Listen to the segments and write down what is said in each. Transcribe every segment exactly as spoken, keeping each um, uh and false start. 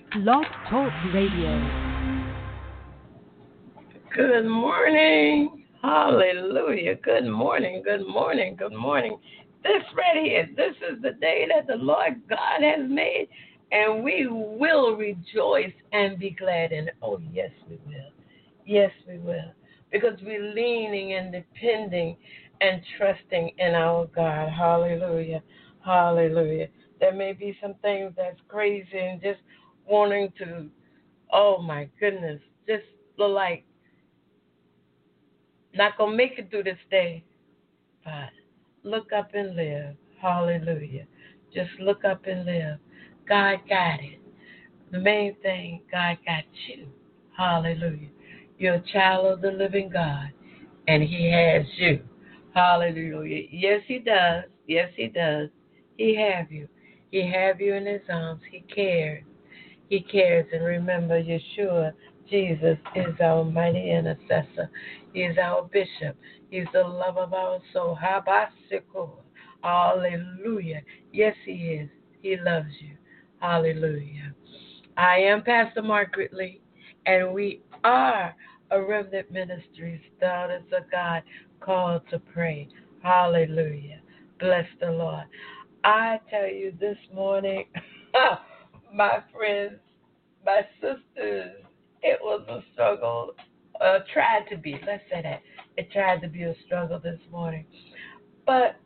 Blog Talk Radio. Good morning. Hallelujah. Good morning. Good morning. Good morning. This right here, this is the day that the Lord God has made, and we will rejoice and be glad in it. Oh, yes, we will. Yes, we will. Because we're leaning and depending and trusting in our God. Hallelujah. Hallelujah. There may be some things that's crazy and just wanting to, oh my goodness, just like not going to make it through this day, but look up and live. Hallelujah. Just look up and live. God got it. The main thing, God got you. Hallelujah. You're a child of the living God, and He has you. Hallelujah. Yes, He does. Yes, He does. He have you. He have you in His arms. He cares. He cares. And remember, Yeshua, Jesus, is our mighty intercessor. He is our bishop. He's the love of our soul. Habasikur. Hallelujah. Yes, He is. He loves you. Hallelujah. I am Pastor Margaret Lee, and we are a Remnant Ministries, daughters of God, called to pray. Hallelujah. Bless the Lord. I tell you this morning, my friends, my sisters, it was a struggle. Uh, tried to be, let's say that. It tried to be a struggle this morning. But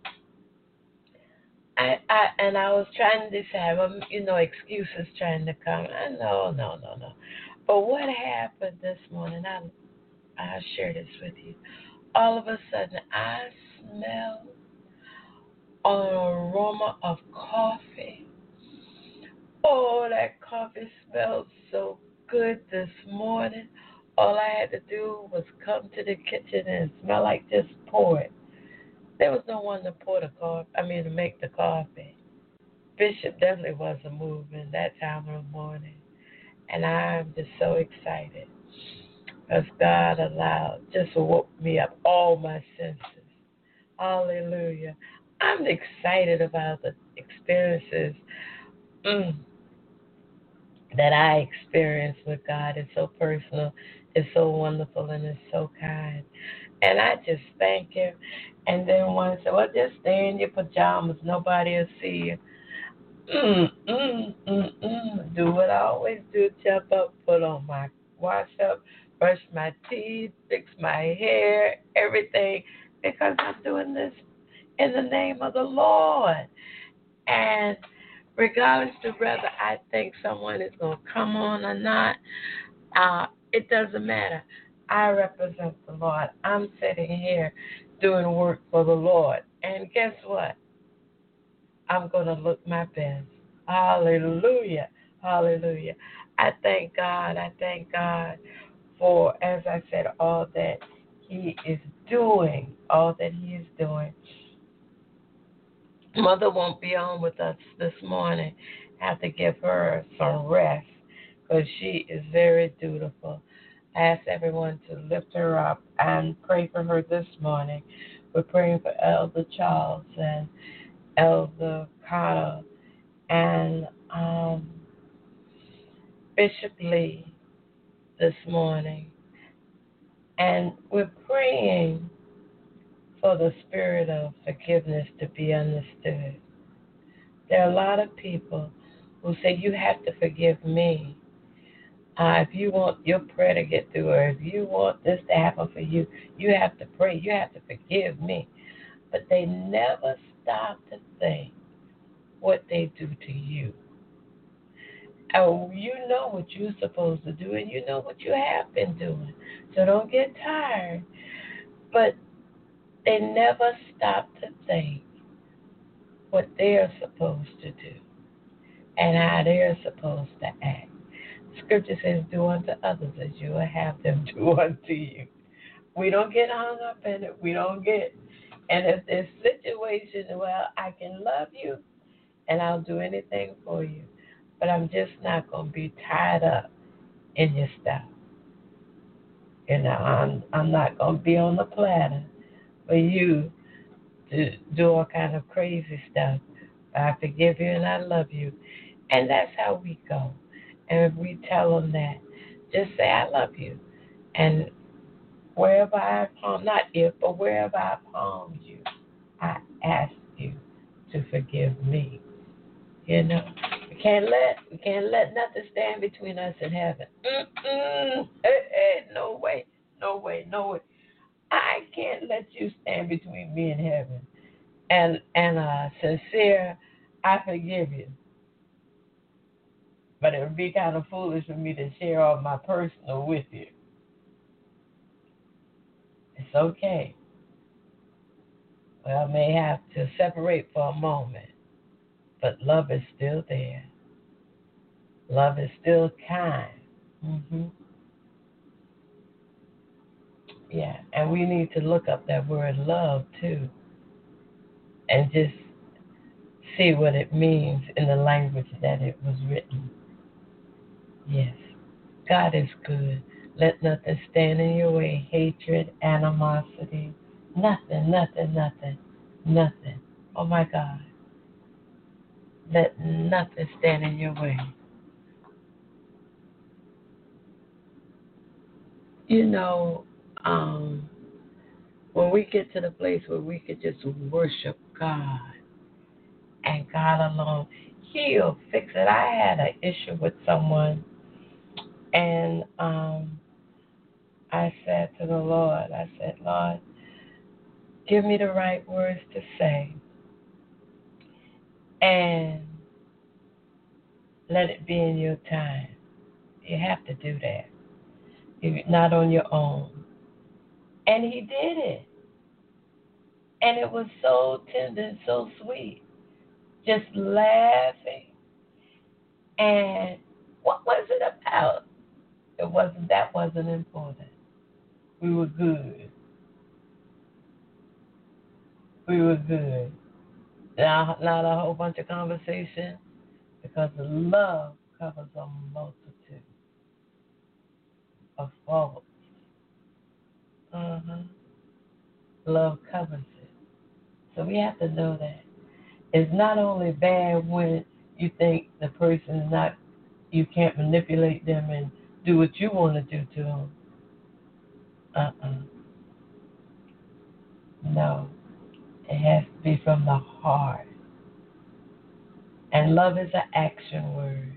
I, I and I was trying to decide, well, you know, excuses trying to come. I, no, no, no, no. But what happened this morning, I, I'll share this with you. All of a sudden, I smelled an aroma of coffee. Oh, that coffee smelled so good this morning. All I had to do was come to the kitchen and smell like just pour it. There was no one to pour the coffee, I mean to make the coffee. Bishop definitely wasn't moving that time of the morning. And I'm just so excited because God allowed, just woke me up, all my senses. Hallelujah. I'm excited about the experiences mm, that I experienced with God. It's so personal, it's so wonderful, and it's so kind. And I just thank Him. And then one said, well, just stay in your pajamas. Nobody will see you. Mm, mm, mm, mm. Do what I always do, jump up, put on my wash up, brush my teeth, fix my hair, everything, because I'm doing this in the name of the Lord. And regardless to whether I think someone is going to come on or not, uh, it doesn't matter. I represent the Lord. I'm sitting here doing work for the Lord. And guess what? I'm going to look my best. Hallelujah. Hallelujah. I thank God. I thank God for, as I said, all that He is doing, all that He is doing. Mother won't be on with us this morning. I have to give her some rest because she is very dutiful. I ask everyone to lift her up and pray for her this morning. We're praying for Elder Charles and Elder Carter and um, Bishop Lee this morning. And we're praying for the spirit of forgiveness to be understood. There are a lot of people who say, you have to forgive me. Uh, if you want your prayer to get through, or if you want this to happen for you, you have to pray. You have to forgive me. But they never stop to think what they do to you. Oh, you know what you're supposed to do, and you know what you have been doing. So don't get tired. But they never stop to think what they're supposed to do and how they're supposed to act. Scripture says, do unto others as you will have them do unto you. We don't get hung up in it. We don't get, and if there's situations, well, I can love you and I'll do anything for you, but I'm just not going to be tied up in your stuff. You know, I'm, I'm not going to be on the platter for you to do all kind of crazy stuff. I forgive you and I love you. And that's how we go. And if we tell them that, just say, I love you. And wherever I palm, not if, but wherever I palmed you, I ask you to forgive me. You know, we can't let we can't let nothing stand between us and heaven. Mm-mm. Hey, hey, no way, no way, no way. I can't let you stand between me and heaven. And and uh, sincere, I forgive you. But it would be kind of foolish for me to share all my personal with you. It's okay. Well, I may have to separate for a moment, but love is still there. Love is still kind. hmm Yeah, and we need to look up that word love too and just see what it means in the language that it was written. Yes, God is good. Let nothing stand in your way. Hatred, animosity, nothing, nothing, nothing, nothing. Oh my God. Let nothing stand in your way. You know, um, when we get to the place where we could just worship God and God alone, He'll fix it. I had an issue with someone, and um, I said to the Lord, I said, Lord, give me the right words to say, and let it be in your time. You have to do that. You're not on your own. And He did it. And it was so tender and so sweet. Just laughing. And what was it about? It wasn't that wasn't important. We were good. We were good. Now, not a whole bunch of conversation, because the love covers a multitude of faults. Uh-huh. Love covers it. So we have to know that. It's not only bad when you think the person is not, you can't manipulate them and do what you want to do to them. Uh-uh. No. It has to be from the heart. And love is an action word.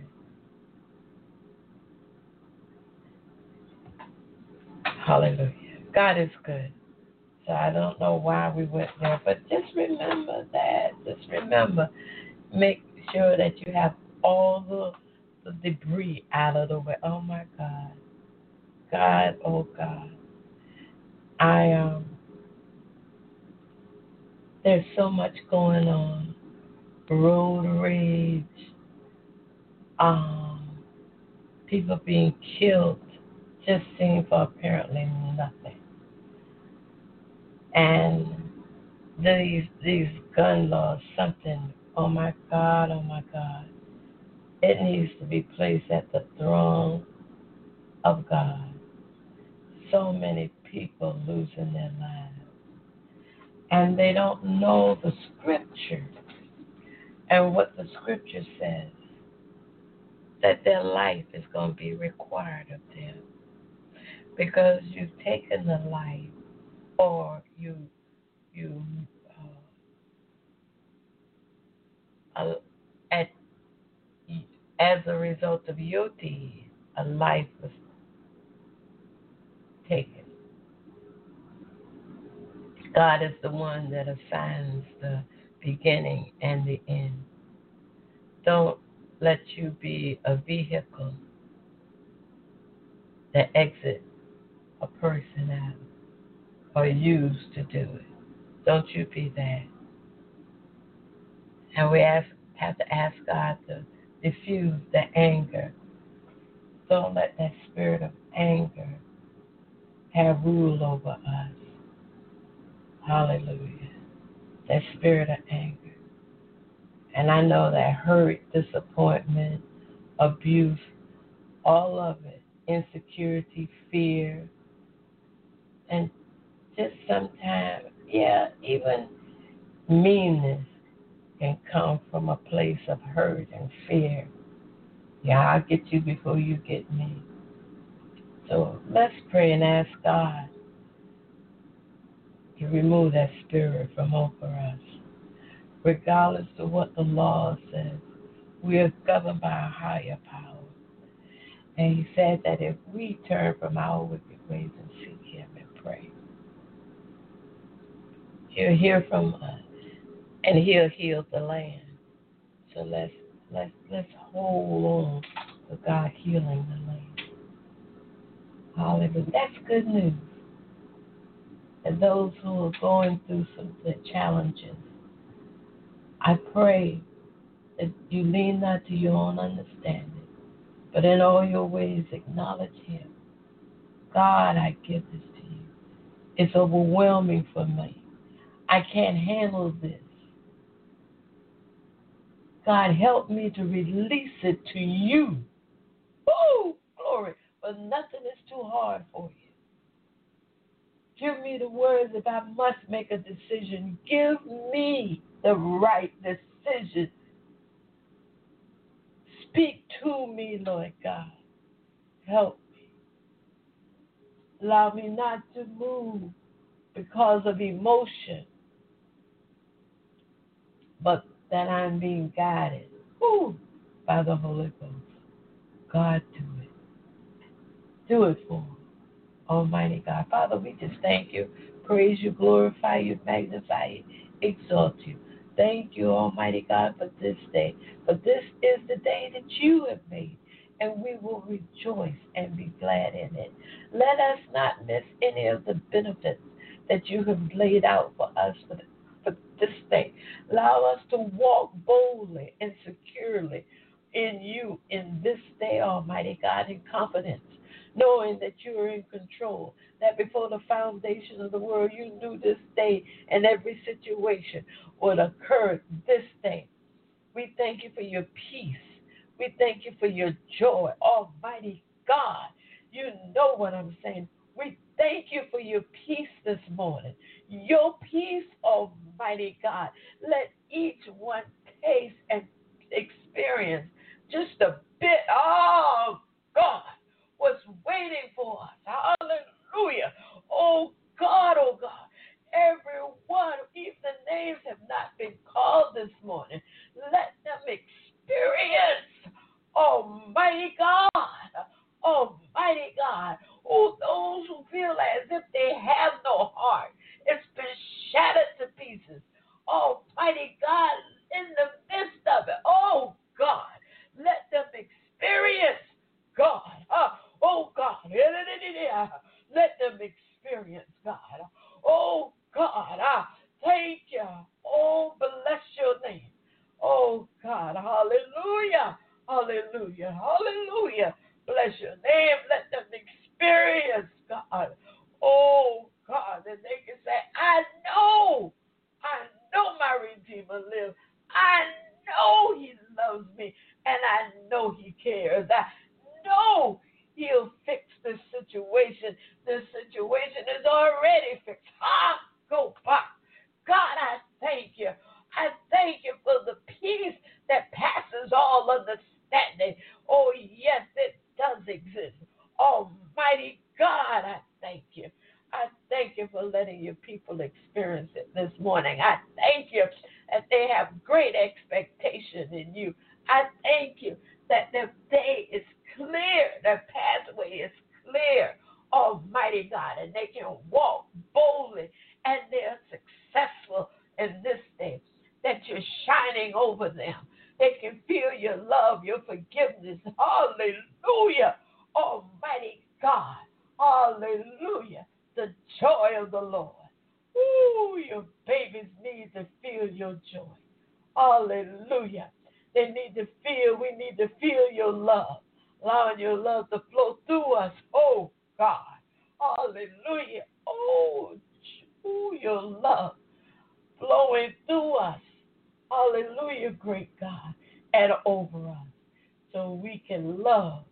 Hallelujah. God is good. So I don't know why we went there, but just remember that. Just remember. Make sure that you have all the, the debris out of the way. Oh my God. God, oh God. I um there's so much going on. Road rage, um, people being killed, just seen for apparently nothing. And these these gun laws, something, oh my God, oh my God. It needs to be placed at the throne of God. So many people losing their lives. And they don't know the scripture and what the scripture says, that their life is going to be required of them. Because you've taken the life, or you you uh, uh, at as a result of your deed, a life was taken. God is the one that assigns the beginning and the end. Don't let you be a vehicle that exit a person out or used to do it. Don't you be that. And we ask, have to ask God to diffuse the anger. Don't let that spirit of anger have rule over us. Hallelujah. That spirit of anger. And I know that hurt, disappointment, abuse, all of it, insecurity, fear, and just sometimes, yeah, even meanness can come from a place of hurt and fear. Yeah, I'll get you before you get me. So let's pray and ask God to remove that spirit from over us. Regardless of what the law says, we are governed by a higher power. And he said that if we turn from our wicked ways and seek him and pray, he'll hear from us and he'll heal the land. So let's let's let's hold on to God healing the land. Hallelujah. That's good news. And those who are going through some challenges, I pray that you lean not to your own understanding, but in all your ways acknowledge him. God, I give this to you. It's overwhelming for me. I can't handle this. God, help me to release it to you. Woo! Glory. But nothing is too hard for you. Give me the words if I must make a decision. Give me the right decision. Speak to me, Lord God. Help me. Allow me not to move because of emotion, but that I'm being guided whew, by the Holy Ghost. God, do it. Do it for me, Almighty God. Father, we just thank you, praise you, glorify you, magnify you, exalt you. Thank you, Almighty God, for this day. For this is the day that you have made, and we will rejoice and be glad in it. Let us not miss any of the benefits that you have laid out for us for, the, for this day. Allow us to walk boldly and securely in you in this day, Almighty God, in confidence, knowing that you are in control, that before the foundation of the world, you knew this day and every situation would occur this day. We thank you for your peace. We thank you for your joy, Almighty God. You know what I'm saying. We thank you for your peace this morning. Your peace, Almighty God. Let each one taste and experience just a bit, oh God, what's waiting for us. Hallelujah. Oh God, oh God. Everyone, even the names have not been called this morning. Let them experience, Almighty God, Almighty God. Oh, those who feel as if they have no heart, it's been shattered to pieces. Almighty God, in the midst of it, oh God, let them experience God. Uh, oh God, let them experience God. Oh God, I thank you. Oh, bless your name. Oh God, hallelujah, hallelujah, hallelujah. Bless your name. Let them experience God. Oh God, and they can say, I know, I know my Redeemer lives. I know he loves me, and I know he cares. I know he'll fix this situation. This situation is already fixed. Ah, go back. God, I thank you. I thank you for the peace that passes all understanding. Oh, yes, it does exist. Almighty God, I thank you. I thank you for letting your people experience it this morning. I thank you that they have great expectation in you. I thank you that their day is clear, their pathway is clear, Almighty God, and they can walk boldly and they're successful in this day, that you're shining over them. They can feel your love, your forgiveness. Hallelujah, Almighty God. Hallelujah, the joy of the Lord. Ooh, your babies need to feel your joy. Hallelujah. They need to feel, we need to feel your love, allowing your love to flow through us. Oh, God. Hallelujah. Oh, ooh, your love flowing through us. Hallelujah, great God, and over us. So we can love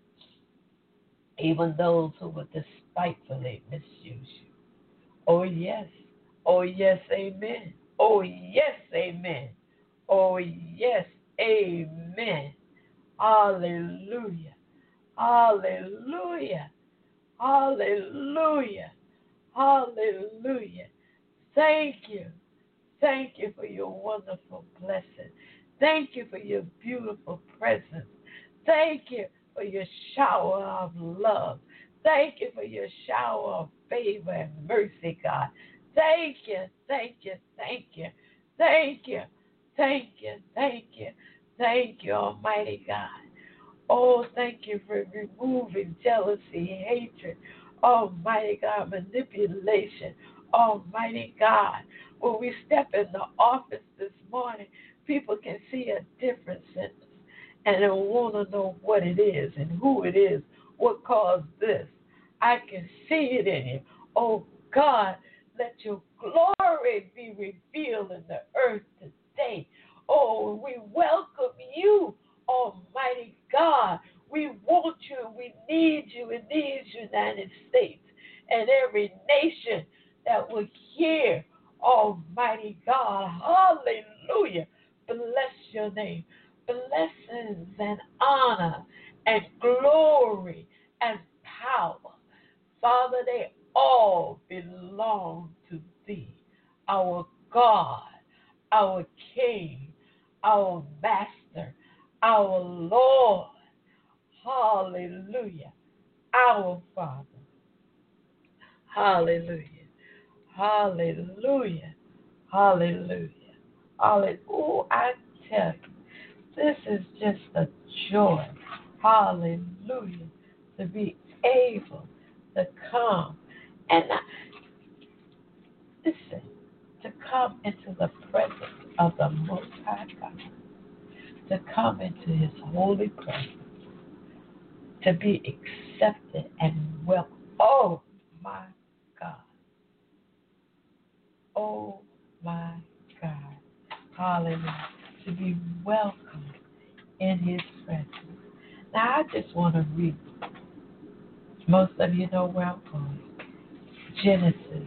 even those who would despitefully misuse you. Oh, yes. Oh, yes, amen. Oh, yes, amen. Oh, yes, amen. Hallelujah. Hallelujah. Hallelujah. Hallelujah. Thank you. Thank you for your wonderful blessing. Thank you for your beautiful presence. Thank you for your shower of love. Thank you for your shower of favor and mercy, God. Thank you, thank you, thank you, thank you, thank you, thank you, thank you, Almighty God. Oh, thank you for removing jealousy, hatred, Almighty God, manipulation, Almighty God. When we step in the office this morning, people can see a difference in us and they want to know what it is and who it is, what caused this. I can see it in you. Oh, God, let your glory be revealed in the earth today. Oh, we welcome you, Almighty God. We want you. We need you in these United States and every nation that will hear, Almighty God. Hallelujah. Bless your name. Blessings and honor and glory and power. Father, they all belong to thee, our God, our King, our Master, our Lord. Hallelujah. Our Father. Hallelujah. Hallelujah. Hallelujah. Hallelujah. Oh, I tell you, this is just a joy. Hallelujah. To be able to come and not, listen, to come into the presence of the Most High God, to come into His holy presence, to be accepted and welcome. Oh, my God. Oh, my God. Hallelujah. To be welcomed in His presence. Now, I just want to read. Most of you know where I'm going. Genesis.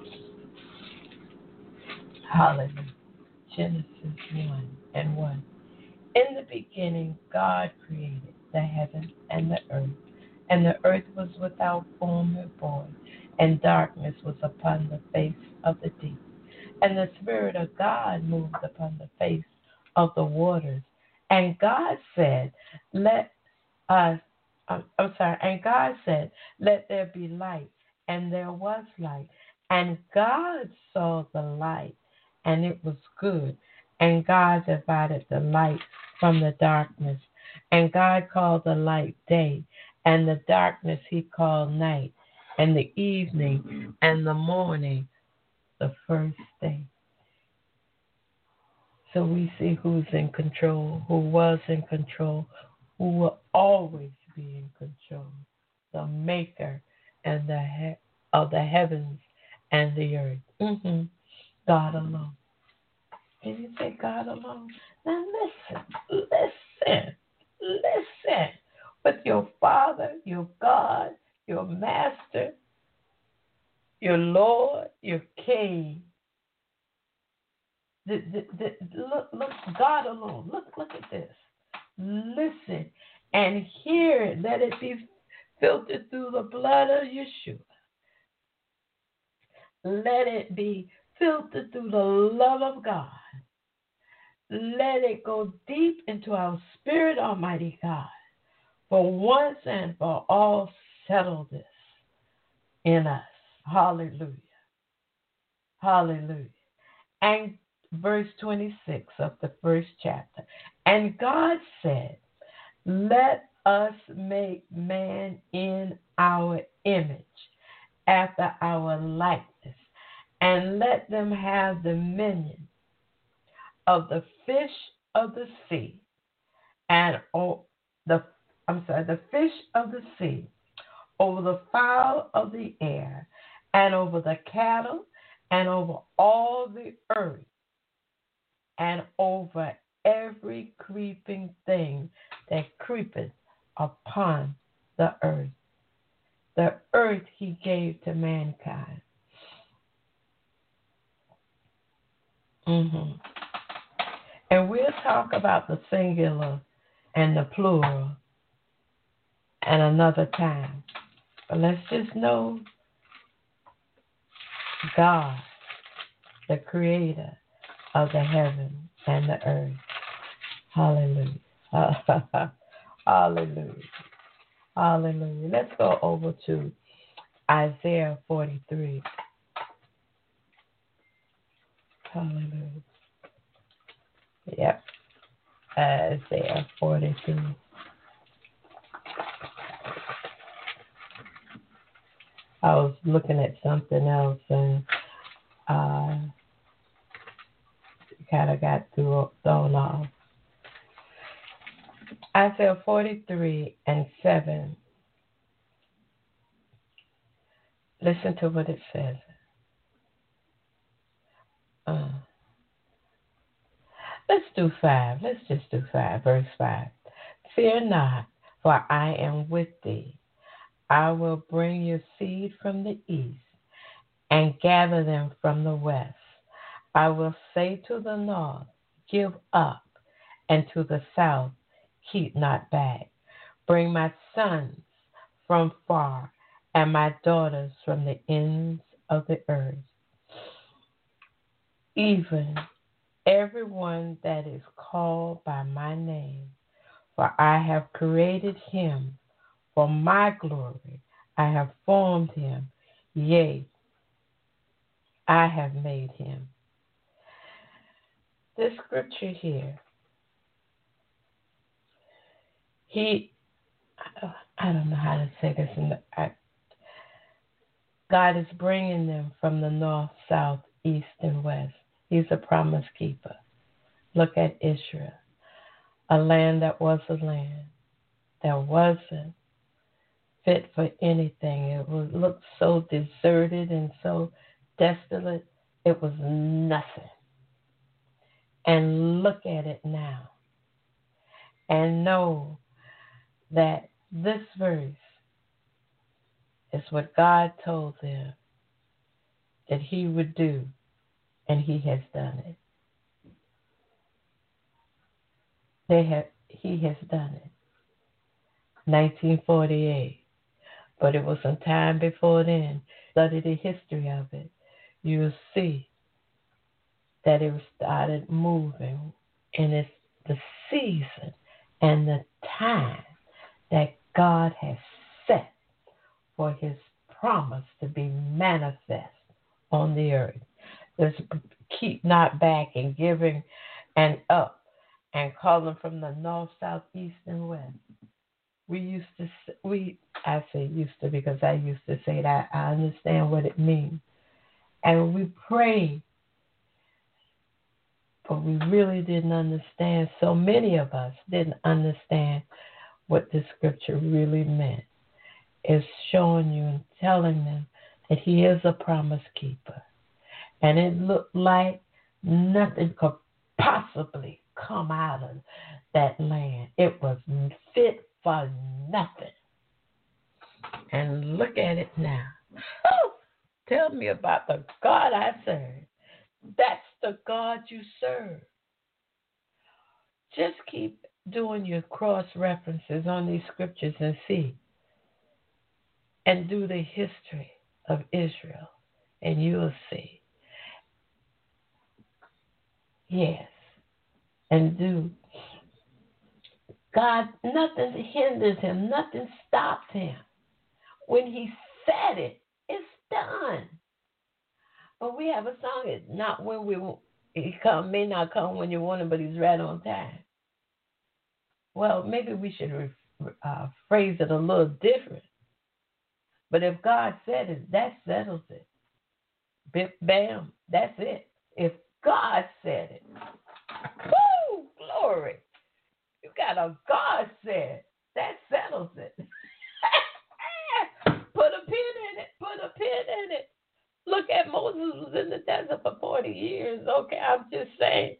Hallelujah. Genesis one and one. In the beginning, God created the heaven and the earth, and the earth was without form or void, and darkness was upon the face of the deep. And the Spirit of God moved upon the face of the waters. And God said, let us, I'm, I'm sorry, and God said, let there be light. And there was light. And God saw the light, and it was good. And God divided the light from the darkness. And God called the light day, and the darkness He called night, and the evening and the morning the first day. So we see who's in control, who was in control, who will always be in control, the maker and the he- of the heavens and the earth. Mm-hmm. God alone. Can you say God alone? Now listen, listen, listen. With your Father, your God, your Master, your Lord, your King. The, the, the, look, look, God alone. Look, look at this. Listen and hear it. Let it be filtered through the blood of Yeshua. Let it be filtered through the love of God. Let it go deep into our spirit, Almighty God. For once and for all, settle this in us. Hallelujah. Hallelujah. And verse twenty-six of the first chapter. And God said, let us make man in our image, after our likeness, and let them have dominion of the fish of the sea, and oh, the I'm sorry, the fish of the sea, over the fowl of the air, and over the cattle, and over all the earth, and over every creeping thing that creepeth upon the earth. The earth He gave to mankind. Mm-hmm. And we'll talk about the singular and the plural and another time. But let's just know God, the creator of the heaven and the earth. Hallelujah. Hallelujah. Hallelujah. Let's go over to Isaiah forty-three. Hallelujah. Yep. Isaiah forty-three. I was looking at something else and uh, kind of got thrown off. Isaiah forty-three and seven. Listen to what it says. Uh, let's do five. Let's just do five. Verse five. Fear not, for I am with thee. I will bring your seed from the east and gather them from the west. I will say to the north, give up, and to the south, keep not back. Bring my sons from far and my daughters from the ends of the earth. Even everyone that is called by my name, for I have created him for my glory. I have formed him, yea, I have made him. This scripture here, he, I don't know how to say this, in the, I, God is bringing them from the north, south, east, and west. He's a promise keeper. Look at Israel, a land that was a land that wasn't fit for anything. It was looked so deserted and so desolate. It was nothing. And look at it now. And know that this verse is what God told them that he would do, and he has done it. They have, he has done it. nineteen forty-eight. But it was some time before then. Study the history of it. You'll see that it started moving, and it's the season and the time that God has set for his promise to be manifest on the earth. Let's keep not back and giving and up and calling from the north, south, east, and west. We used to, we, I say used to because I used to say that. I understand what it means. And we prayed, but we really didn't understand. So many of us didn't understand what the scripture really meant. It's showing you and telling them that he is a promise keeper. And it looked like nothing could possibly come out of that land. It was fit for nothing. And look at it now. Oh, tell me about the God I serve. That's the God you serve. Just keep doing your cross references on these scriptures and see. And do the history of Israel, and you'll see. Yes. And do. God, nothing hinders him. Nothing stops him. When he said it, it's done. But we have a song. It's not when we want. He come, may not come when you want him, but he's right on time. Well, maybe we should uh, phrase it a little different. But if God said it, that settles it. Bip, bam, that's it. If God said it, woo, glory. You got a God said, that settles it. Put a pin in it, put a pin in it. Look at Moses was in the desert for forty years. Okay, I'm just saying.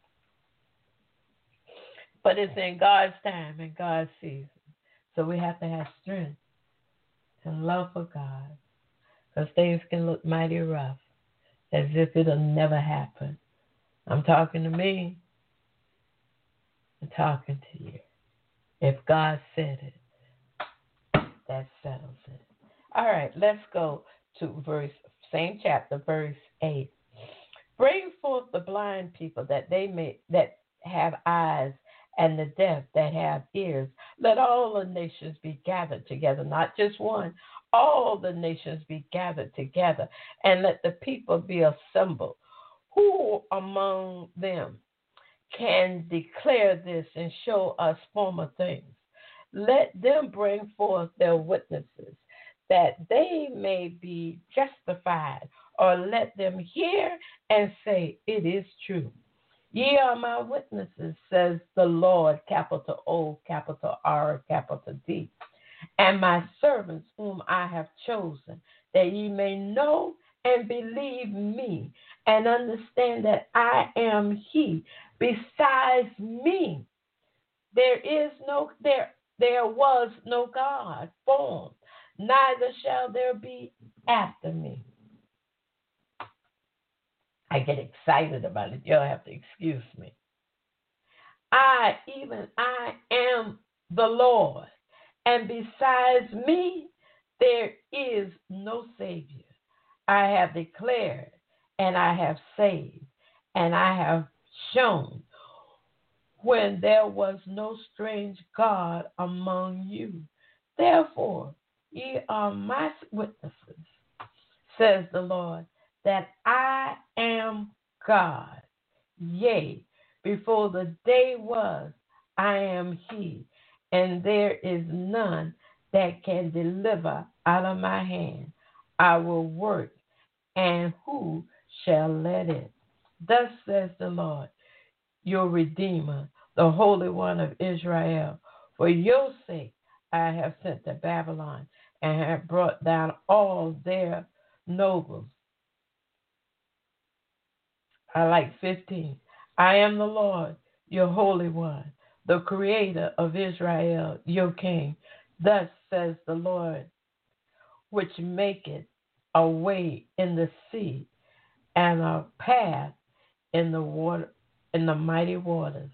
But it's in God's time and God's season. So we have to have strength and love for God. Because things can look mighty rough, as if it'll never happen. I'm talking to me. I'm talking to you. If God said it, that settles it. All right, let's go to verse, same chapter, verse eight. Bring forth the blind people that they may that have eyes, and the deaf that have ears. Let all the nations be gathered together, not just one. All the nations be gathered together, and let the people be assembled. Who among them can declare this and show us former things? Let them bring forth their witnesses, that they may be justified, or let them hear and say, it is true. Ye are my witnesses, says the Lord, capital O, capital R, capital D, and my servants whom I have chosen, that ye may know and believe me, and understand that I am he. Besides me, there is no there there was no God formed, neither shall there be after me. I get excited about it. You'll have to excuse me. I, even I, am the Lord, and besides me, there is no Savior. I have declared, and I have saved, and I have shown when there was no strange God among you. Therefore, ye are my witnesses, says the Lord, that I am God. Yea, before the day was, I am he, and there is none that can deliver out of my hand. I will work, and who shall let it? Thus says the Lord, your Redeemer, the Holy One of Israel. For your sake I have sent to Babylon, and have brought down all their nobles. I like fifteen. I am the Lord, your Holy One, the Creator of Israel, your King. Thus says the Lord, which maketh a way in the sea, and a path in the water, in the mighty waters.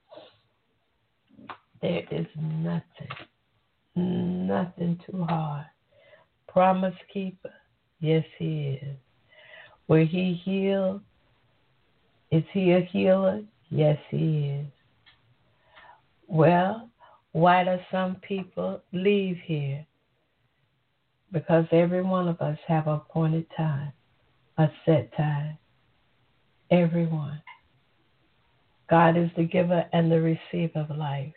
There is nothing, nothing too hard. Promise keeper, yes, he is. Will he heal? Is he a healer? Yes, he is. Well, why do some people leave here? Because every one of us have an appointed time, a set time. Everyone. God is the giver and the receiver of life.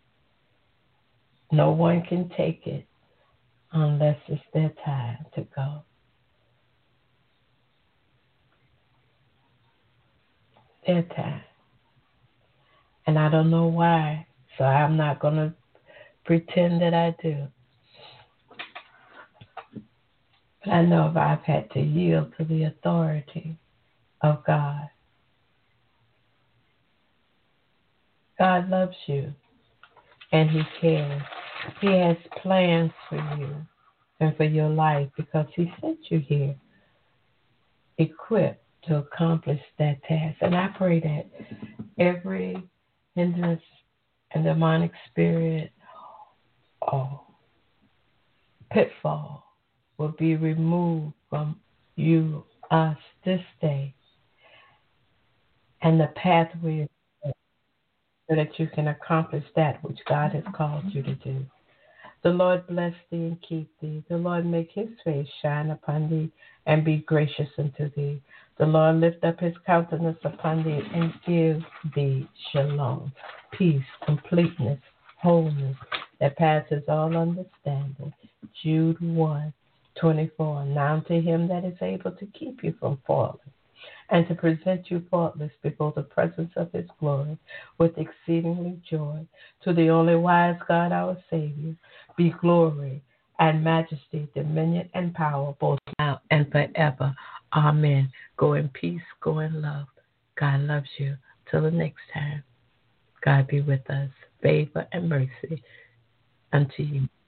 No one can take it unless it's their time to go. Their time. And I don't know why, so I'm not going to pretend that I do. But I know if I've had to yield to the authority of God. God loves you, and he cares. He has plans for you and for your life because he sent you here equipped to accomplish that task. And I pray that every hindrance and demonic spirit or pitfall will be removed from you, us, this day, and the pathway is set so that you can accomplish that which God has called you to do. The Lord bless thee and keep thee. The Lord make his face shine upon thee and be gracious unto thee. The Lord lift up his countenance upon thee and give thee shalom, peace, completeness, wholeness that passes all understanding. Jude one twenty-four. Now to him that is able to keep you from falling and to present you faultless before the presence of his glory with exceedingly joy. To the only wise God, our Savior, be glory and majesty, dominion and power, both now and forever. Amen. Go in peace, go in love. God loves you. Till the next time, God be with us. Favor and mercy unto you.